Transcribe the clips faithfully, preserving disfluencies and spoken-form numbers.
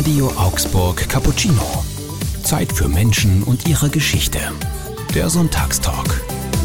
Radio Augsburg Cappuccino. Zeit für Menschen und ihre Geschichte. Der Sonntagstalk.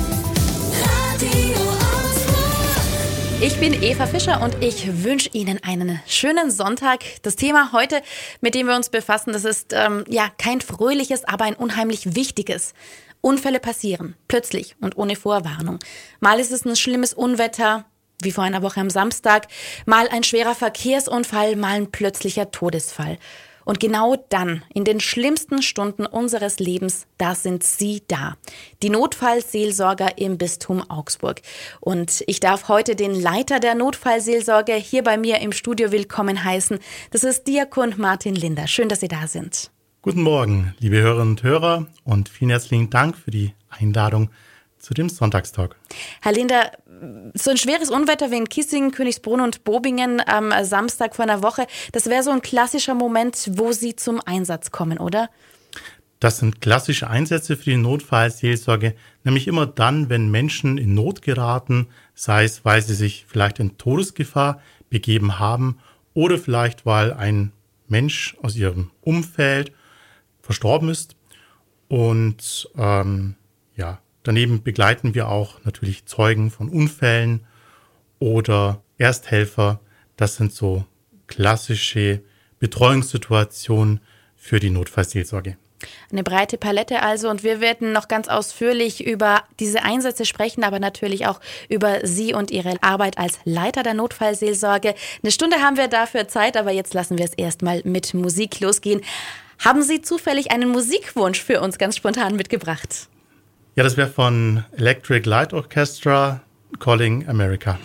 Ich bin Eva Fischer und ich wünsche Ihnen einen schönen Sonntag. Das Thema heute, mit dem wir uns befassen, das ist ähm, ja kein fröhliches, aber ein unheimlich wichtiges. Unfälle passieren, plötzlich und ohne Vorwarnung. Mal ist es ein schlimmes Unwetter, wie vor einer Woche am Samstag, mal ein schwerer Verkehrsunfall, mal ein plötzlicher Todesfall. Und genau dann, in den schlimmsten Stunden unseres Lebens, da sind Sie da. Die Notfallseelsorger im Bistum Augsburg. Und ich darf heute den Leiter der Notfallseelsorge hier bei mir im Studio willkommen heißen. Das ist Diakon Martin Linder. Schön, dass Sie da sind. Guten Morgen, liebe Hörerinnen und Hörer, und vielen herzlichen Dank für die Einladung zu dem Sonntagstalk. Herr Linder, so ein schweres Unwetter wie in Kissingen, Königsbrunn und Bobingen am Samstag vor einer Woche, das wäre so ein klassischer Moment, wo Sie zum Einsatz kommen, oder? Das sind klassische Einsätze für die Notfallseelsorge, nämlich immer dann, wenn Menschen in Not geraten, sei es, weil sie sich vielleicht in Todesgefahr begeben haben oder vielleicht, weil ein Mensch aus ihrem Umfeld verstorben ist. Und ähm, ja, daneben begleiten wir auch natürlich Zeugen von Unfällen oder Ersthelfer. Das sind so klassische Betreuungssituationen für die Notfallseelsorge. Eine breite Palette also, und wir werden noch ganz ausführlich über diese Einsätze sprechen, aber natürlich auch über Sie und Ihre Arbeit als Leiter der Notfallseelsorge. Eine Stunde haben wir dafür Zeit, aber jetzt lassen wir es erstmal mit Musik losgehen. Haben Sie zufällig einen Musikwunsch für uns ganz spontan mitgebracht? Ja, das wäre von Electric Light Orchestra, Calling America.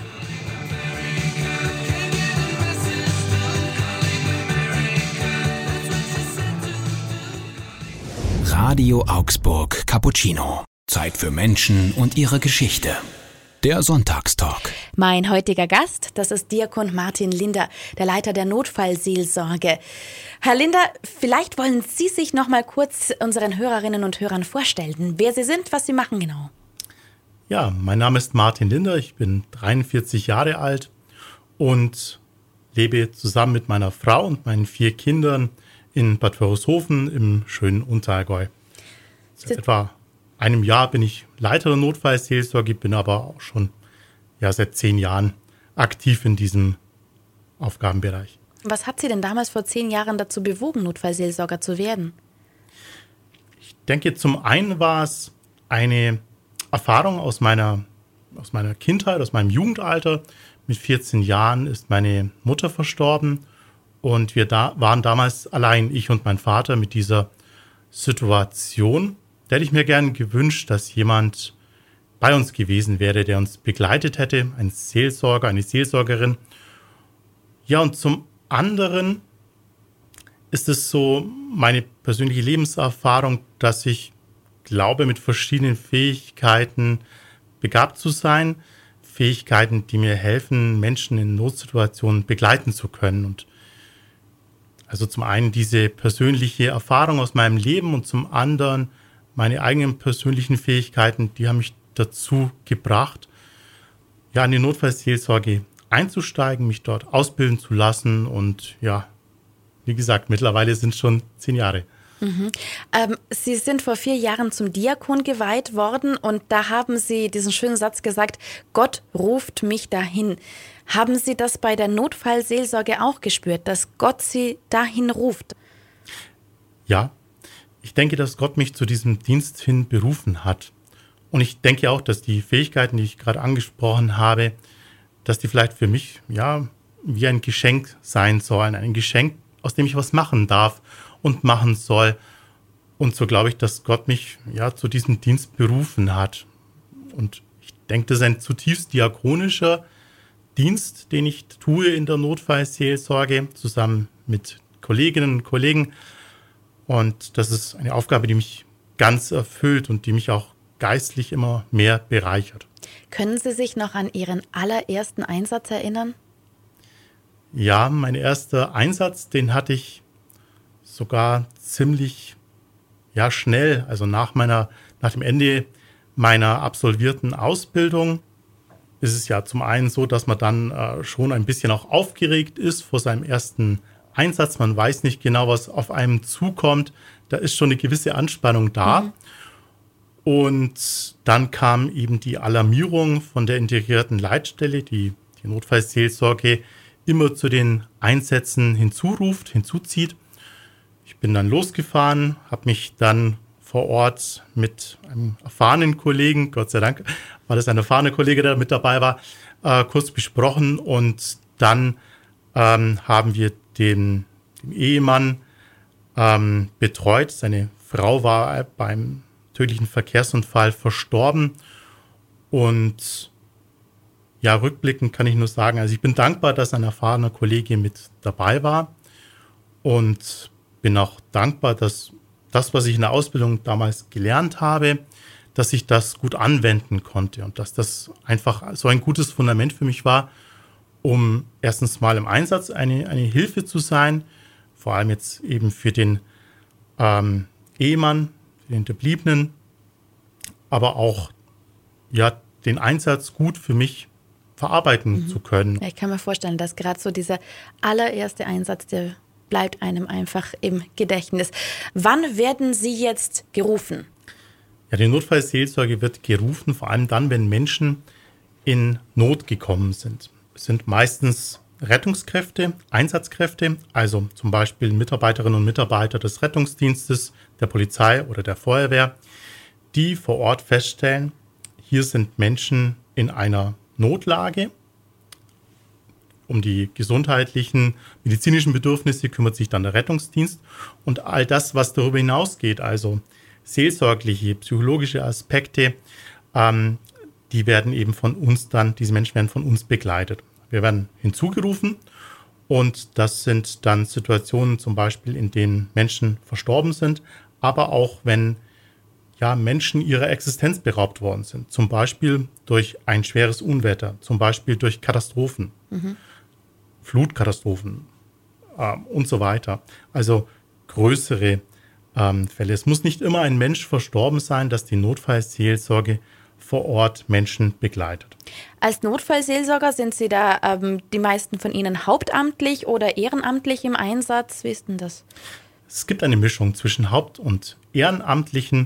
Radio Augsburg Cappuccino. Zeit für Menschen und ihre Geschichte. Der Sonntagstalk. Mein heutiger Gast, das ist Diakon Martin Linder, der Leiter der Notfallseelsorge. Herr Linder, vielleicht wollen Sie sich noch mal kurz unseren Hörerinnen und Hörern vorstellen, wer Sie sind, was Sie machen genau. Ja, mein Name ist Martin Linder, ich bin dreiundvierzig Jahre alt und lebe zusammen mit meiner Frau und meinen vier Kindern in Bad Wörishofen im schönen Unterallgäu. Seit etwa einem Jahr bin ich Leiter der Notfallseelsorge, bin aber auch schon ja, seit zehn Jahren aktiv in diesem Aufgabenbereich. Was hat Sie denn damals vor zehn Jahren dazu bewogen, Notfallseelsorger zu werden? Ich denke, zum einen war es eine Erfahrung aus meiner, aus meiner Kindheit, aus meinem Jugendalter. Mit vierzehn Jahren ist meine Mutter verstorben und wir da, waren damals allein, ich und mein Vater, mit dieser Situation. Da hätte ich mir gern gewünscht, dass jemand bei uns gewesen wäre, der uns begleitet hätte, ein Seelsorger, eine Seelsorgerin. Ja, und zum anderen ist es so meine persönliche Lebenserfahrung, dass ich glaube, mit verschiedenen Fähigkeiten begabt zu sein, Fähigkeiten, die mir helfen, Menschen in Notsituationen begleiten zu können. Und also zum einen diese persönliche Erfahrung aus meinem Leben und zum anderen meine eigenen persönlichen Fähigkeiten, die haben mich dazu gebracht, ja, in die Notfallseelsorge einzusteigen, mich dort ausbilden zu lassen. Und ja, wie gesagt, mittlerweile sind es schon zehn Jahre. Mhm. Ähm, Sie sind vor vier Jahren zum Diakon geweiht worden und da haben Sie diesen schönen Satz gesagt, Gott ruft mich dahin. Haben Sie das bei der Notfallseelsorge auch gespürt, dass Gott Sie dahin ruft? Ja. Ich denke, dass Gott mich zu diesem Dienst hin berufen hat. Und ich denke auch, dass die Fähigkeiten, die ich gerade angesprochen habe, dass die vielleicht für mich ja wie ein Geschenk sein sollen. Ein Geschenk, aus dem ich was machen darf und machen soll. Und so glaube ich, dass Gott mich ja zu diesem Dienst berufen hat. Und ich denke, das ist ein zutiefst diakonischer Dienst, den ich tue in der Notfallseelsorge, zusammen mit Kolleginnen und Kollegen. Und das ist eine Aufgabe, die mich ganz erfüllt und die mich auch geistlich immer mehr bereichert. Können Sie sich noch an Ihren allerersten Einsatz erinnern? Ja, mein erster Einsatz, den hatte ich sogar ziemlich ja, schnell, also nach meiner, nach dem Ende meiner absolvierten Ausbildung. Ist es ja zum einen so, dass man dann äh, schon ein bisschen auch aufgeregt ist vor seinem ersten Einsatz, man weiß nicht genau, was auf einem zukommt. Da ist schon eine gewisse Anspannung da. Mhm. Und dann kam eben die Alarmierung von der integrierten Leitstelle, die die Notfallseelsorge immer zu den Einsätzen hinzuruft, hinzuzieht. Ich bin dann losgefahren, habe mich dann vor Ort mit einem erfahrenen Kollegen, Gott sei Dank war das ein erfahrener Kollege, der mit dabei war, äh, kurz besprochen. Und dann ähm, haben wir den, den Ehemann ähm, betreut. Seine Frau war beim tödlichen Verkehrsunfall verstorben. Und ja, rückblickend kann ich nur sagen, also ich bin dankbar, dass ein erfahrener Kollege mit dabei war und bin auch dankbar, dass das, was ich in der Ausbildung damals gelernt habe, dass ich das gut anwenden konnte und dass das einfach so ein gutes Fundament für mich war, um erstens mal im Einsatz eine, eine Hilfe zu sein, vor allem jetzt eben für den ähm, Ehemann, für den Hinterbliebenen, aber auch ja, den Einsatz gut für mich verarbeiten mhm. zu können. Ja, ich kann mir vorstellen, dass gerade so dieser allererste Einsatz, der bleibt einem einfach im Gedächtnis. Wann werden Sie jetzt gerufen? Ja, die Notfallseelsorge wird gerufen, vor allem dann, wenn Menschen in Not gekommen sind. Es sind meistens Rettungskräfte, Einsatzkräfte, also zum Beispiel Mitarbeiterinnen und Mitarbeiter des Rettungsdienstes, der Polizei oder der Feuerwehr, die vor Ort feststellen, hier sind Menschen in einer Notlage. Um die gesundheitlichen, medizinischen Bedürfnisse kümmert sich dann der Rettungsdienst. Und all das, was darüber hinausgeht, also seelsorgliche, psychologische Aspekte, ähm, die werden eben von uns dann, diese Menschen werden von uns begleitet. Wir werden hinzugerufen und das sind dann Situationen zum Beispiel, in denen Menschen verstorben sind, aber auch wenn ja, Menschen ihrer Existenz beraubt worden sind. Zum Beispiel durch ein schweres Unwetter, zum Beispiel durch Katastrophen, mhm. Flutkatastrophen äh, und so weiter. Also größere ähm, Fälle. Es muss nicht immer ein Mensch verstorben sein, dass die Notfallseelsorge vor Ort Menschen begleitet. Als Notfallseelsorger sind Sie da ähm, die meisten von Ihnen hauptamtlich oder ehrenamtlich im Einsatz? Wie ist denn das? Es gibt eine Mischung zwischen Haupt- und Ehrenamtlichen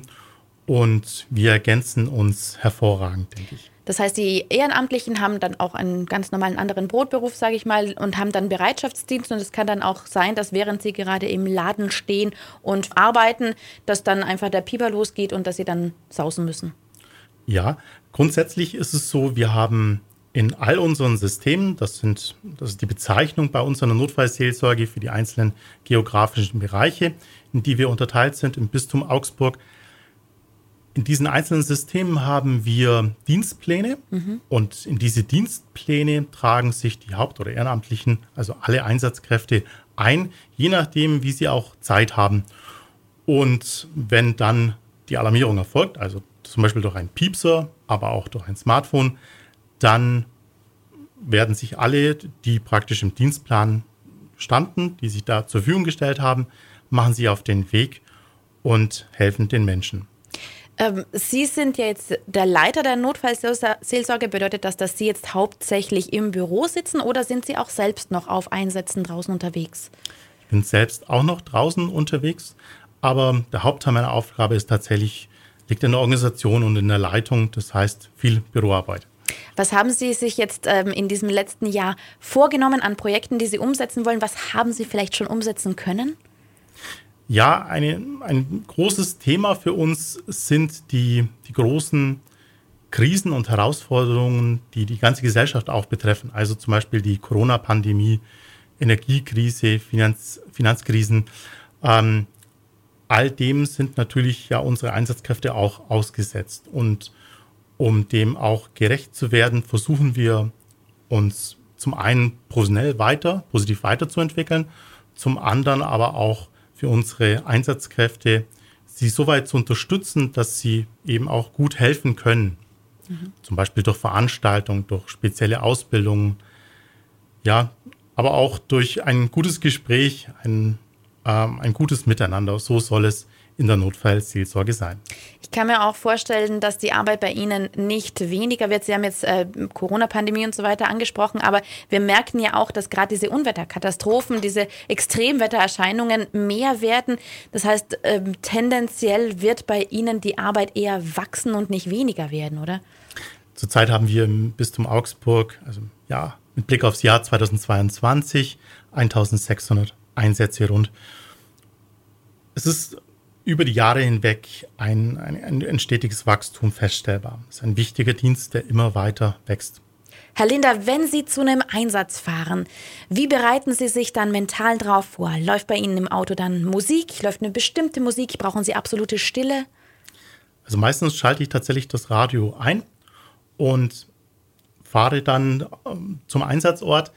und wir ergänzen uns hervorragend, denke ich. Das heißt, die Ehrenamtlichen haben dann auch einen ganz normalen anderen Brotberuf, sage ich mal, und haben dann Bereitschaftsdienst. Und es kann dann auch sein, dass während sie gerade im Laden stehen und arbeiten, dass dann einfach der Pieper losgeht und dass sie dann sausen müssen. Ja, grundsätzlich ist es so, wir haben in all unseren Systemen, das sind, das ist die Bezeichnung bei unserer Notfallseelsorge für die einzelnen geografischen Bereiche, in die wir unterteilt sind im Bistum Augsburg. In diesen einzelnen Systemen haben wir Dienstpläne mhm. und in diese Dienstpläne tragen sich die Haupt- oder Ehrenamtlichen, also alle Einsatzkräfte ein, je nachdem, wie sie auch Zeit haben. Und wenn dann die Alarmierung erfolgt, also zum Beispiel durch einen Piepser, aber auch durch ein Smartphone, dann werden sich alle, die praktisch im Dienstplan standen, die sich da zur Verfügung gestellt haben, machen sie auf den Weg und helfen den Menschen. Ähm, Sie sind ja jetzt der Leiter der Notfallseelsorge. Bedeutet das, dass Sie jetzt hauptsächlich im Büro sitzen oder sind Sie auch selbst noch auf Einsätzen draußen unterwegs? Ich bin selbst auch noch draußen unterwegs, aber der Hauptteil meiner Aufgabe ist tatsächlich, liegt in der Organisation und in der Leitung, das heißt viel Büroarbeit. Was haben Sie sich jetzt ähm, in diesem letzten Jahr vorgenommen an Projekten, die Sie umsetzen wollen? Was haben Sie vielleicht schon umsetzen können? Ja, eine, ein großes Thema für uns sind die, die großen Krisen und Herausforderungen, die die ganze Gesellschaft auch betreffen. Also zum Beispiel die Corona-Pandemie, Energiekrise, Finanz, Finanzkrisen. Ähm, all dem sind natürlich ja unsere Einsatzkräfte auch ausgesetzt. Und um dem auch gerecht zu werden, versuchen wir uns zum einen professionell weiter, positiv weiterzuentwickeln, zum anderen aber auch für unsere Einsatzkräfte, sie so weit zu unterstützen, dass sie eben auch gut helfen können. Mhm. Zum Beispiel durch Veranstaltungen, durch spezielle Ausbildungen, ja, aber auch durch ein gutes Gespräch, ein, ähm, ein gutes Miteinander. So soll es in der Notfallseelsorge sein. Ich kann mir auch vorstellen, dass die Arbeit bei Ihnen nicht weniger wird. Sie haben jetzt äh, Corona-Pandemie und so weiter angesprochen, aber wir merken ja auch, dass gerade diese Unwetterkatastrophen, diese Extremwettererscheinungen mehr werden. Das heißt, äh, tendenziell wird bei Ihnen die Arbeit eher wachsen und nicht weniger werden, oder? Zurzeit haben wir im Bistum Augsburg, also ja, mit Blick aufs Jahr zweitausendzweiundzwanzig, eintausendsechshundert Einsätze rund. Es ist über die Jahre hinweg ein, ein, ein stetiges Wachstum feststellbar. Es ist ein wichtiger Dienst, der immer weiter wächst. Herr Linder, wenn Sie zu einem Einsatz fahren, wie bereiten Sie sich dann mental drauf vor? Läuft bei Ihnen im Auto dann Musik? Läuft eine bestimmte Musik? Brauchen Sie absolute Stille? Also meistens schalte ich tatsächlich das Radio ein und fahre dann ähm, zum Einsatzort.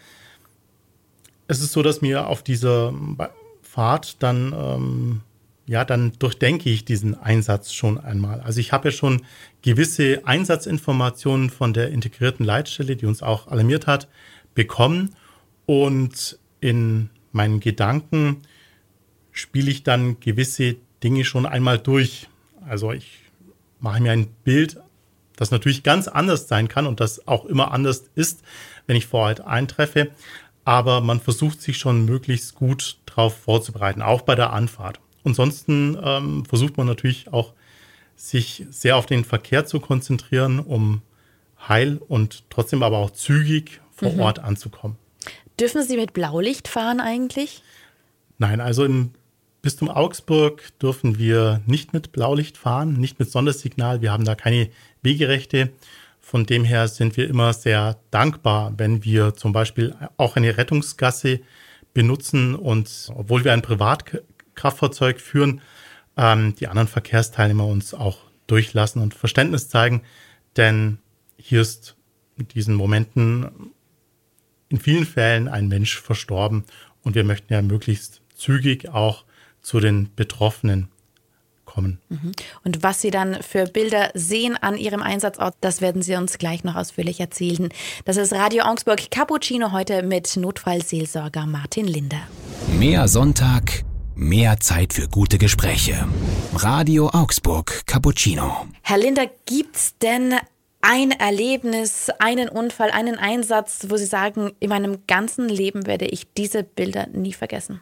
Es ist so, dass mir auf dieser Fahrt dann... Ähm, Ja, dann durchdenke ich diesen Einsatz schon einmal. Also ich habe ja schon gewisse Einsatzinformationen von der integrierten Leitstelle, die uns auch alarmiert hat, bekommen. Und in meinen Gedanken spiele ich dann gewisse Dinge schon einmal durch. Also ich mache mir ein Bild, das natürlich ganz anders sein kann und das auch immer anders ist, wenn ich vor Ort eintreffe. Aber man versucht sich schon möglichst gut darauf vorzubereiten, auch bei der Anfahrt. Ansonsten ähm, versucht man natürlich auch, sich sehr auf den Verkehr zu konzentrieren, um heil und trotzdem aber auch zügig vor mhm. Ort anzukommen. Dürfen Sie mit Blaulicht fahren eigentlich? Nein, also im Bistum Augsburg dürfen wir nicht mit Blaulicht fahren, nicht mit Sondersignal. Wir haben da keine Wegerechte. Von dem her sind wir immer sehr dankbar, wenn wir zum Beispiel auch eine Rettungsgasse benutzen und obwohl wir ein Privat Kraftfahrzeug führen, ähm, die anderen Verkehrsteilnehmer uns auch durchlassen und Verständnis zeigen, denn hier ist in diesen Momenten in vielen Fällen ein Mensch verstorben und wir möchten ja möglichst zügig auch zu den Betroffenen kommen. Und was Sie dann für Bilder sehen an Ihrem Einsatzort, das werden Sie uns gleich noch ausführlich erzählen. Das ist Radio Augsburg Cappuccino heute mit Notfallseelsorger Martin Linder. Mehr Sonntag, mehr Zeit für gute Gespräche. Radio Augsburg Cappuccino. Herr Linder, gibt's denn ein Erlebnis, einen Unfall, einen Einsatz, wo Sie sagen, in meinem ganzen Leben werde ich diese Bilder nie vergessen?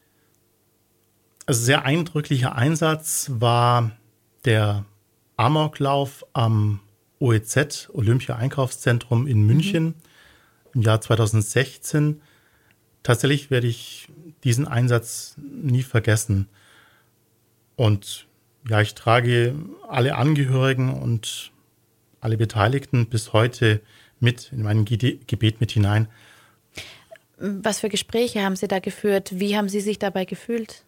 Also sehr eindrücklicher Einsatz war der Amoklauf am O E Z, Olympia-Einkaufszentrum in München, mhm. im Jahr zweitausendsechzehn. Tatsächlich werde ich diesen Einsatz nie vergessen. Und ja, ich trage alle Angehörigen und alle Beteiligten bis heute mit in mein Gebet mit hinein. Was für Gespräche haben Sie da geführt? Wie haben Sie sich dabei gefühlt?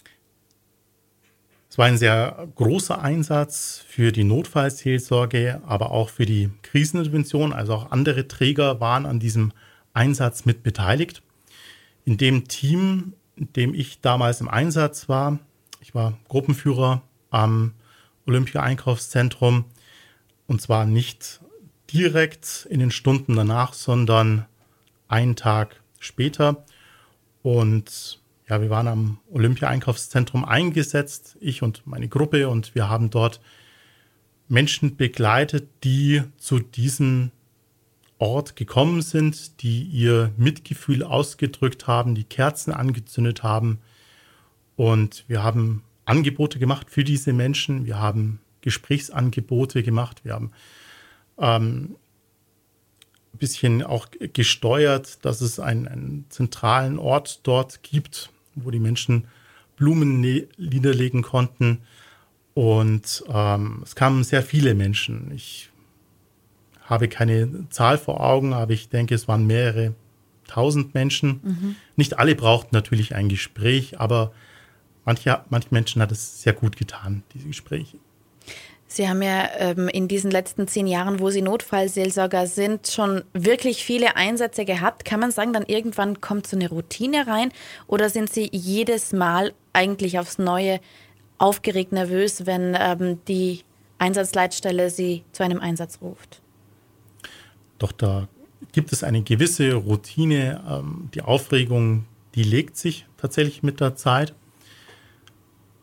Es war ein sehr großer Einsatz für die Notfallseelsorge, aber auch für die Krisenintervention. Also auch andere Träger waren an diesem Einsatz mit beteiligt. In dem Team, in dem ich damals im Einsatz war, ich war Gruppenführer am Olympia-Einkaufszentrum und zwar nicht direkt in den Stunden danach, sondern einen Tag später. Und ja, wir waren am Olympia-Einkaufszentrum eingesetzt, ich und meine Gruppe, und wir haben dort Menschen begleitet, die zu diesem Ort gekommen sind, die ihr Mitgefühl ausgedrückt haben, die Kerzen angezündet haben. Und wir haben Angebote gemacht für diese Menschen. Wir haben Gesprächsangebote gemacht. Wir haben ähm, ein bisschen auch gesteuert, dass es einen, einen zentralen Ort dort gibt, wo die Menschen Blumen ne- niederlegen konnten. Und ähm, es kamen sehr viele Menschen. Ich habe keine Zahl vor Augen, aber ich denke, es waren mehrere tausend Menschen. Mhm. Nicht alle brauchten natürlich ein Gespräch, aber manche, manche Menschen hat es sehr gut getan, diese Gespräche. Sie haben ja ähm, in diesen letzten zehn Jahren, wo Sie Notfallseelsorger sind, schon wirklich viele Einsätze gehabt. Kann man sagen, dann irgendwann kommt so eine Routine rein? Oder sind Sie jedes Mal eigentlich aufs Neue aufgeregt, nervös, wenn ähm, die Einsatzleitstelle Sie zu einem Einsatz ruft? Doch da gibt es eine gewisse Routine. Ähm, die Aufregung, die legt sich tatsächlich mit der Zeit.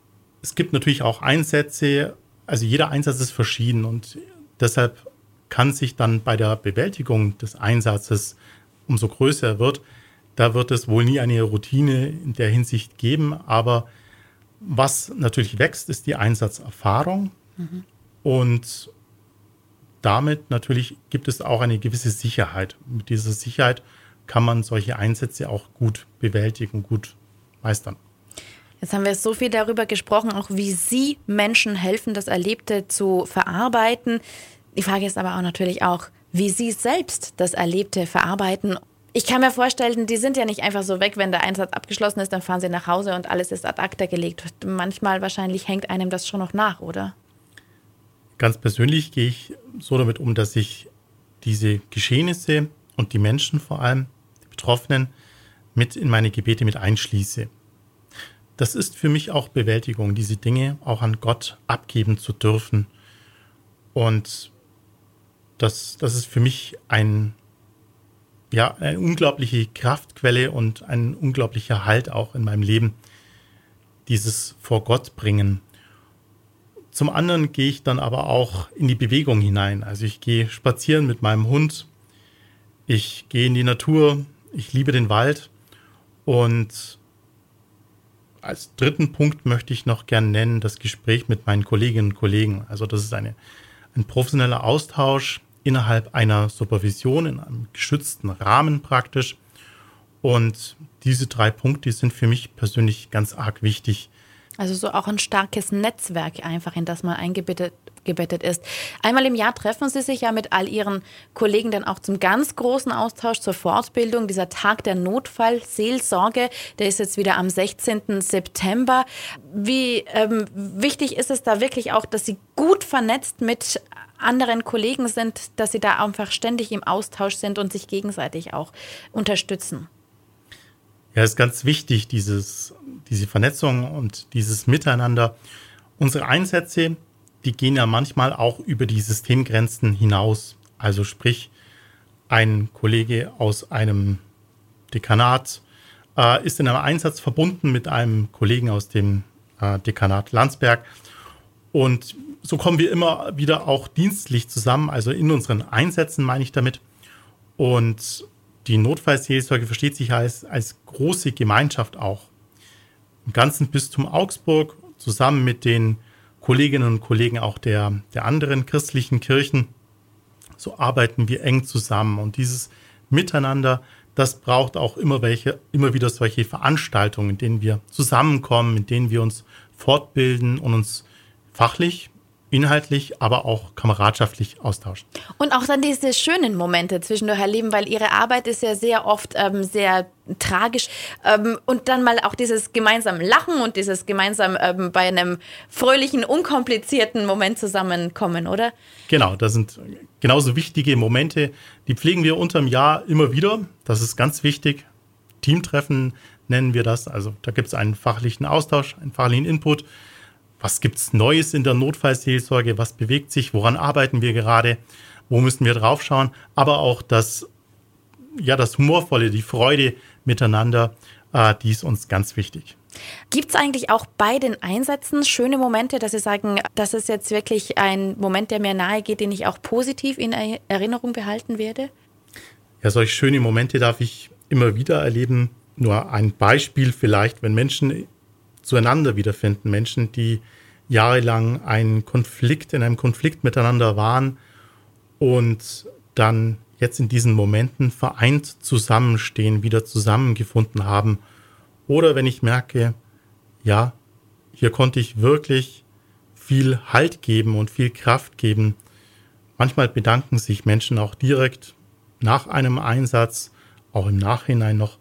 es gibt natürlich auch Einsätze, also jeder Einsatz ist verschieden und deshalb kann sich dann bei der Bewältigung des Einsatzes, umso größer er wird, da wird es wohl nie eine Routine in der Hinsicht geben, aber was natürlich wächst, ist die Einsatzerfahrung mhm. und damit natürlich gibt es auch eine gewisse Sicherheit. Mit dieser Sicherheit kann man solche Einsätze auch gut bewältigen, gut meistern. Jetzt haben wir so viel darüber gesprochen, auch wie Sie Menschen helfen, das Erlebte zu verarbeiten. Die Frage ist aber auch natürlich auch, wie Sie selbst das Erlebte verarbeiten. Ich kann mir vorstellen, die sind ja nicht einfach so weg, wenn der Einsatz abgeschlossen ist, dann fahren sie nach Hause und alles ist ad acta gelegt. Manchmal wahrscheinlich hängt einem das schon noch nach, oder? Ganz persönlich gehe ich so damit um, dass ich diese Geschehnisse und die Menschen vor allem, die Betroffenen, mit in meine Gebete mit einschließe. Das ist für mich auch Bewältigung, diese Dinge auch an Gott abgeben zu dürfen. Und das, das ist für mich ein, ja, eine unglaubliche Kraftquelle und ein unglaublicher Halt auch in meinem Leben, dieses vor Gott bringen. Zum anderen gehe ich dann aber auch in die Bewegung hinein. Also ich gehe spazieren mit meinem Hund, ich gehe in die Natur, ich liebe den Wald und als dritten Punkt möchte ich noch gern nennen, das Gespräch mit meinen Kolleginnen und Kollegen. Also das ist eine, ein professioneller Austausch innerhalb einer Supervision, in einem geschützten Rahmen praktisch. Und diese drei Punkte sind für mich persönlich ganz arg wichtig. Also so auch ein starkes Netzwerk einfach, in das man eingebettet gebettet ist. Einmal im Jahr treffen Sie sich ja mit all Ihren Kollegen dann auch zum ganz großen Austausch zur Fortbildung. Dieser Tag der Notfallseelsorge, der ist jetzt wieder am sechzehnten September. Wie ähm, wichtig ist es da wirklich auch, dass Sie gut vernetzt mit anderen Kollegen sind, dass Sie da einfach ständig im Austausch sind und sich gegenseitig auch unterstützen? Ja, es ist ganz wichtig, dieses, diese Vernetzung und dieses Miteinander. Unsere Einsätze, die gehen ja manchmal auch über die Systemgrenzen hinaus. Also sprich, ein Kollege aus einem Dekanat äh, ist in einem Einsatz verbunden mit einem Kollegen aus dem äh, Dekanat Landsberg. Und so kommen wir immer wieder auch dienstlich zusammen, also in unseren Einsätzen meine ich damit. Und die Notfallseelsorge versteht sich als, als große Gemeinschaft auch. Im ganzen Bistum Augsburg, zusammen mit den Kolleginnen und Kollegen auch der, der anderen christlichen Kirchen, so arbeiten wir eng zusammen. Und dieses Miteinander, das braucht auch immer welche, immer wieder solche Veranstaltungen, in denen wir zusammenkommen, in denen wir uns fortbilden und uns fachlich, inhaltlich, aber auch kameradschaftlich austauschen. Und auch dann diese schönen Momente zwischendurch erleben, weil Ihre Arbeit ist ja sehr oft ähm, sehr tragisch. Ähm, und dann mal auch dieses gemeinsam Lachen und dieses gemeinsam ähm, bei einem fröhlichen, unkomplizierten Moment zusammenkommen, oder? Genau, das sind genauso wichtige Momente. Die pflegen wir unterm Jahr immer wieder. Das ist ganz wichtig. Teamtreffen nennen wir das. Also da gibt es einen fachlichen Austausch, einen fachlichen Input. Was gibt es Neues in der Notfallseelsorge? Was bewegt sich? Woran arbeiten wir gerade? Wo müssen wir drauf schauen? Aber auch das, ja, das Humorvolle, die Freude miteinander, äh, die ist uns ganz wichtig. Gibt es eigentlich auch bei den Einsätzen schöne Momente, dass Sie sagen, das ist jetzt wirklich ein Moment, der mir nahe geht, den ich auch positiv in Erinnerung behalten werde? Ja, solche schöne Momente darf ich immer wieder erleben. Nur ein Beispiel vielleicht, wenn Menschen zueinander wiederfinden. Menschen, die jahrelang einen Konflikt, in einem Konflikt miteinander waren und dann jetzt in diesen Momenten vereint zusammenstehen, wieder zusammengefunden haben. Oder wenn ich merke, ja, hier konnte ich wirklich viel Halt geben und viel Kraft geben. Manchmal bedanken sich Menschen auch direkt nach einem Einsatz, auch im Nachhinein noch.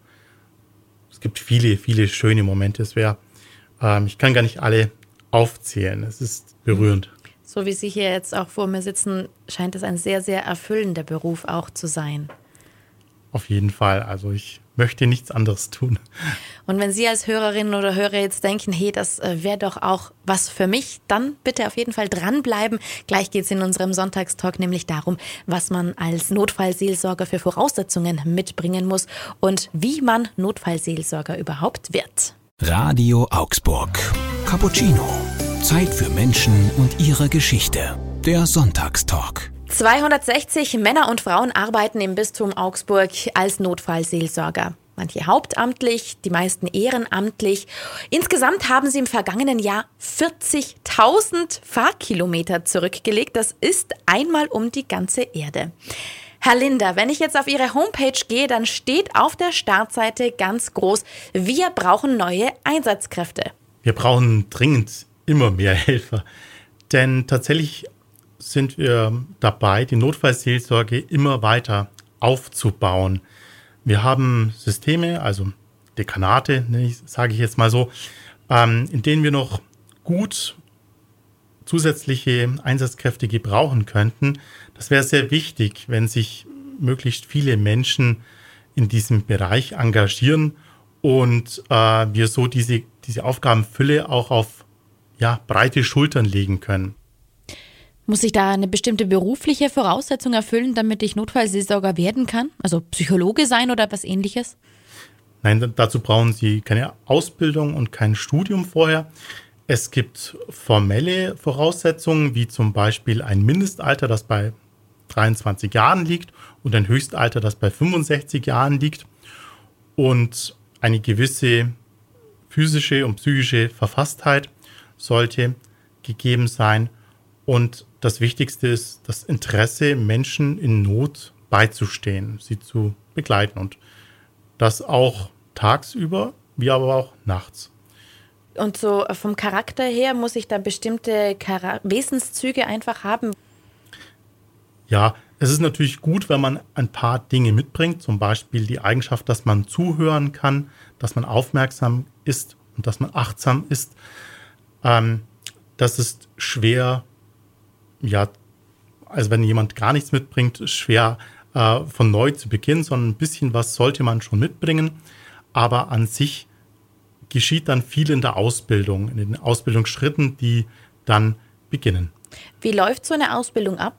Es gibt viele, viele schöne Momente. Es wäre Ich kann gar nicht alle aufzählen. Es ist berührend. So wie Sie hier jetzt auch vor mir sitzen, scheint es ein sehr, sehr erfüllender Beruf auch zu sein. Auf jeden Fall. Also ich möchte nichts anderes tun. Und wenn Sie als Hörerinnen oder Hörer jetzt denken, hey, das wäre doch auch was für mich, dann bitte auf jeden Fall dranbleiben. Gleich geht es in unserem Sonntagstalk nämlich darum, was man als Notfallseelsorger für Voraussetzungen mitbringen muss und wie man Notfallseelsorger überhaupt wird. Radio Augsburg. Cappuccino. Zeit für Menschen und ihre Geschichte. Der Sonntagstalk. zweihundertsechzig Männer und Frauen arbeiten im Bistum Augsburg als Notfallseelsorger. Manche hauptamtlich, die meisten ehrenamtlich. Insgesamt haben sie im vergangenen Jahr vierzigtausend Fahrkilometer zurückgelegt. Das ist einmal um die ganze Erde. Herr Linder, wenn ich jetzt auf Ihre Homepage gehe, dann steht auf der Startseite ganz groß: Wir brauchen neue Einsatzkräfte. Wir brauchen dringend immer mehr Helfer, denn tatsächlich sind wir dabei, die Notfallseelsorge immer weiter aufzubauen. Wir haben Systeme, also Dekanate, sage ich jetzt mal so, in denen wir noch gut zusätzliche Einsatzkräfte gebrauchen könnten. Das wäre sehr wichtig, wenn sich möglichst viele Menschen in diesem Bereich engagieren und wir so diese, diese Aufgabenfülle auch auf ja, breite Schultern legen können. Muss ich da eine bestimmte berufliche Voraussetzung erfüllen, damit ich Notfallseelsorger werden kann? Also Psychologe sein oder was Ähnliches? Nein, dazu brauchen Sie keine Ausbildung und kein Studium vorher. Es gibt formelle Voraussetzungen, wie zum Beispiel ein Mindestalter, das bei dreiundzwanzig Jahren liegt, und ein Höchstalter, das bei fünfundsechzig Jahren liegt. Und eine gewisse physische und psychische Verfasstheit sollte gegeben sein. Und das Wichtigste ist das Interesse, Menschen in Not beizustehen, sie zu begleiten. Und das auch tagsüber, wie aber auch nachts. Und so vom Charakter her muss ich da bestimmte Chara- Wesenszüge einfach haben? Ja, es ist natürlich gut, wenn man ein paar Dinge mitbringt. Zum Beispiel die Eigenschaft, dass man zuhören kann, dass man aufmerksam ist und dass man achtsam ist. Ähm, das ist schwer. Ja, also wenn jemand gar nichts mitbringt, schwer äh, von neu zu beginnen, sondern ein bisschen was sollte man schon mitbringen. Aber an sich geschieht dann viel in der Ausbildung, in den Ausbildungsschritten, die dann beginnen. Wie läuft so eine Ausbildung ab?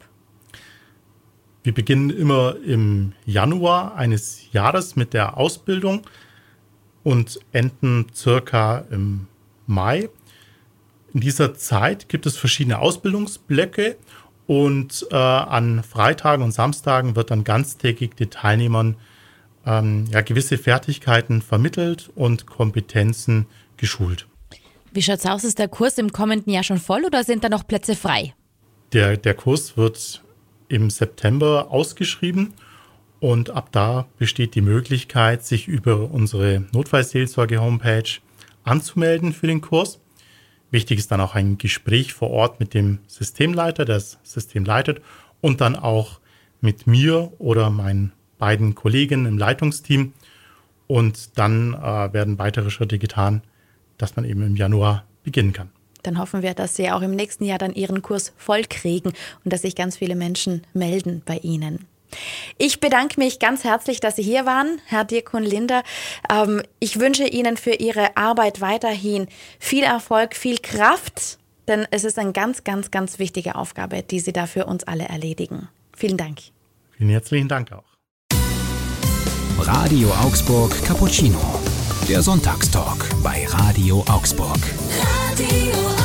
Wir beginnen immer im Januar eines Jahres mit der Ausbildung und enden circa im Mai. In dieser Zeit gibt es verschiedene Ausbildungsblöcke und äh, an Freitagen und Samstagen wird dann ganztägig den Teilnehmern ähm, ja, gewisse Fertigkeiten vermittelt und Kompetenzen geschult. Wie schaut's aus? Ist der Kurs im kommenden Jahr schon voll oder sind da noch Plätze frei? Der, der Kurs wird im September ausgeschrieben und ab da besteht die Möglichkeit, sich über unsere Notfallseelsorge-Homepage anzumelden für den Kurs. Wichtig ist dann auch ein Gespräch vor Ort mit dem Systemleiter, der das System leitet, und dann auch mit mir oder meinen beiden Kollegen im Leitungsteam. Und dann äh, werden weitere Schritte getan, dass man eben im Januar beginnen kann. Dann hoffen wir, dass Sie auch im nächsten Jahr dann Ihren Kurs voll kriegen und dass sich ganz viele Menschen melden bei Ihnen. Ich bedanke mich ganz herzlich, dass Sie hier waren, Herr Diakon Linder. Ähm, ich wünsche Ihnen für Ihre Arbeit weiterhin viel Erfolg, viel Kraft, denn es ist eine ganz, ganz, ganz wichtige Aufgabe, die Sie da für uns alle erledigen. Vielen Dank. Vielen herzlichen Dank auch. Radio Augsburg Cappuccino. Der Sonntagstalk bei Radio Augsburg. Radio